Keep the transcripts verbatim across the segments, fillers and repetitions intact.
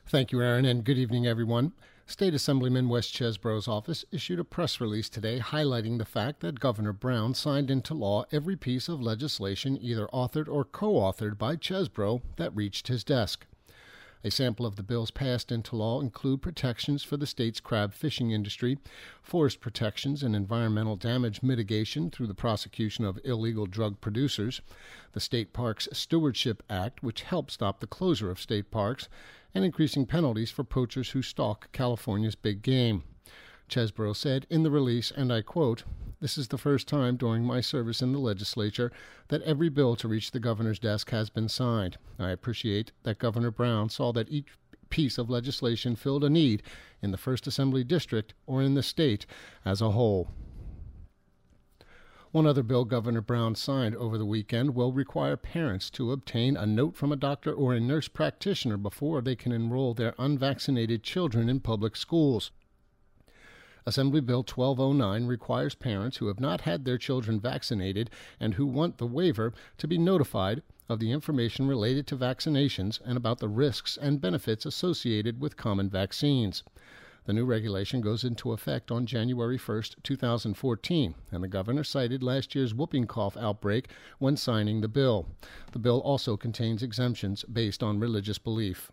Thank you, Aaron, and good evening, everyone. State Assemblyman Wes Chesebro's office issued a press release today highlighting the fact that Governor Brown signed into law every piece of legislation either authored or co-authored by Chesebro that reached his desk. A sample of the bills passed into law include protections for the state's crab fishing industry, forest protections and environmental damage mitigation through the prosecution of illegal drug producers, the State Parks Stewardship Act, which helps stop the closure of state parks, and increasing penalties for poachers who stalk California's big game. Chesebro said in the release, and I quote, "This is the first time during my service in the legislature that every bill to reach the governor's desk has been signed. I appreciate that Governor Brown saw that each piece of legislation filled a need in the first Assembly District or in the state as a whole." One other bill Governor Brown signed over the weekend will require parents to obtain a note from a doctor or a nurse practitioner before they can enroll their unvaccinated children in public schools. Assembly Bill twelve oh nine requires parents who have not had their children vaccinated and who want the waiver to be notified of the information related to vaccinations and about the risks and benefits associated with common vaccines. The new regulation goes into effect on January first, two thousand fourteen, and the governor cited last year's whooping cough outbreak when signing the bill. The bill also contains exemptions based on religious belief.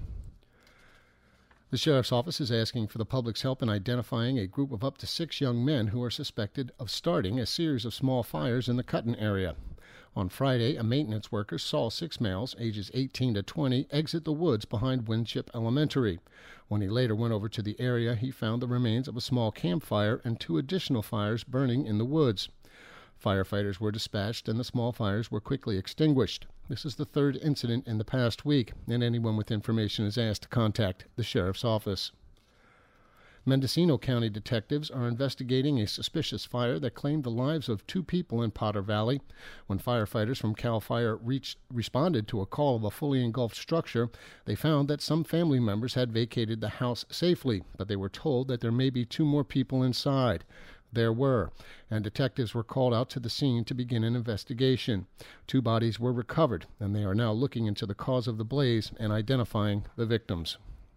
The sheriff's office is asking for the public's help in identifying a group of up to six young men who are suspected of starting a series of small fires in the Cutton area. On Friday, a maintenance worker saw six males, ages eighteen to twenty, exit the woods behind Winship Elementary. When he later went over to the area, he found the remains of a small campfire and two additional fires burning in the woods. Firefighters were dispatched and the small fires were quickly extinguished. This is the third incident in the past week, and anyone with information is asked to contact the sheriff's office. Mendocino County detectives are investigating a suspicious fire that claimed the lives of two people in Potter Valley. When firefighters from CAL FIRE reached, responded to a call of a fully engulfed structure, they found that some family members had vacated the house safely, but they were told that there may be two more people inside. There were, and detectives were called out to the scene to begin an investigation. Two bodies were recovered, and they are now looking into the cause of the blaze and identifying the victims.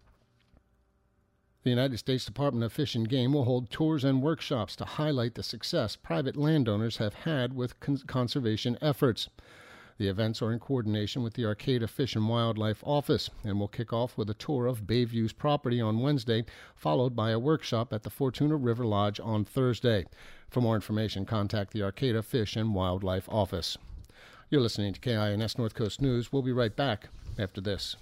The United States Department of Fish and Game will hold tours and workshops to highlight the success private landowners have had with con- conservation efforts. The events are in coordination with the Arcata Fish and Wildlife Office and will kick off with a tour of Bayview's property on Wednesday, followed by a workshop at the Fortuna River Lodge on Thursday. For more information, contact the Arcata Fish and Wildlife Office. You're listening to K I N S North Coast News. We'll be right back after this.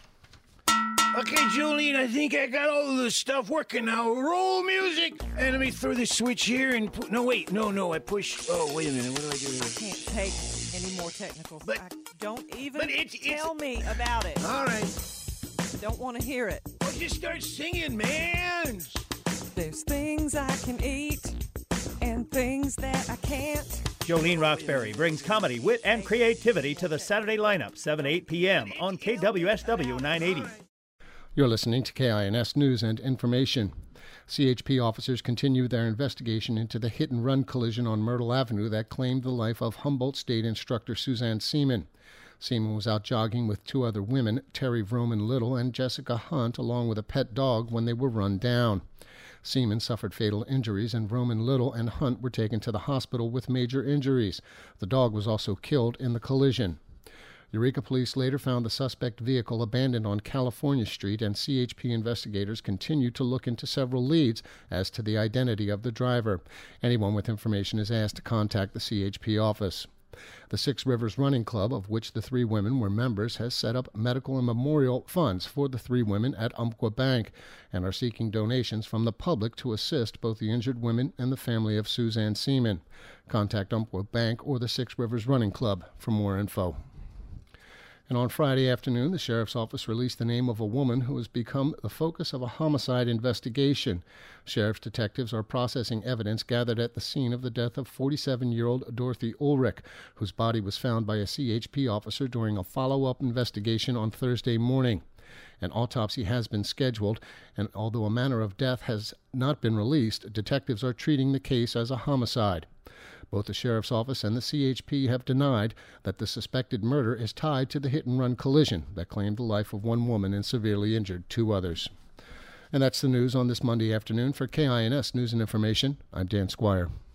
Okay, Jolene, I think I got all of the stuff working now. Roll music! And let me throw this switch here and... Pu- no, wait. No, no, I push... Oh, wait a minute. What do I do here? I can't take any more technical But- stuff. Don't even but it's- it's- tell me about it. All right. Don't want to hear it. Well, just start singing, man! There's things I can eat and things that I can't. Jolene Roxbury brings comedy, wit, and creativity to the Saturday lineup, seven to eight p.m. on K W S W nine eighty. You're listening to K I N S News and Information. C H P officers continue their investigation into the hit-and-run collision on Myrtle Avenue that claimed the life of Humboldt State instructor Suzanne Seaman. Seaman was out jogging with two other women, Terry Vroman Little and Jessica Hunt, along with a pet dog when they were run down. Seaman suffered fatal injuries, and Vroman Little and Hunt were taken to the hospital with major injuries. The dog was also killed in the collision. Eureka police later found the suspect vehicle abandoned on California Street, and C H P investigators continue to look into several leads as to the identity of the driver. Anyone with information is asked to contact the C H P office. The Six Rivers Running Club, of which the three women were members, has set up medical and memorial funds for the three women at Umpqua Bank and are seeking donations from the public to assist both the injured women and the family of Suzanne Seaman. Contact Umpqua Bank or the Six Rivers Running Club for more info. And on Friday afternoon, the sheriff's office released the name of a woman who has become the focus of a homicide investigation. Sheriff's detectives are processing evidence gathered at the scene of the death of forty-seven-year-old Dorothy Ulrich, whose body was found by a C H P officer during a follow-up investigation on Thursday morning. An autopsy has been scheduled, and although a manner of death has not been released, detectives are treating the case as a homicide. Both the Sheriff's Office and the C H P have denied that the suspected murder is tied to the hit-and-run collision that claimed the life of one woman and severely injured two others. And that's the news on this Monday afternoon. For K I N S News and Information, I'm Dan Squire.